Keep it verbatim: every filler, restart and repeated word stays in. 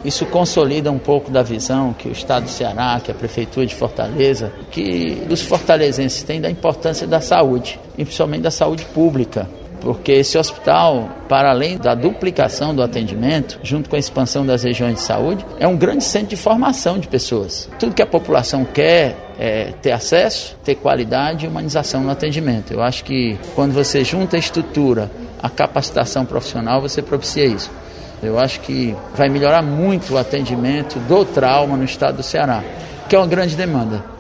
Isso consolida um pouco da visão que o Estado do Ceará, que a Prefeitura de Fortaleza, que os fortalezenses têm da importância da saúde, e principalmente da saúde pública. Porque esse hospital, para além da duplicação do atendimento, junto com a expansão das regiões de saúde, é um grande centro de formação de pessoas. Tudo que a população quer é ter acesso, ter qualidade e humanização no atendimento. Eu acho que quando você junta a estrutura, a capacitação profissional, você propicia isso. Eu acho que vai melhorar muito o atendimento do trauma no estado do Ceará, que é uma grande demanda.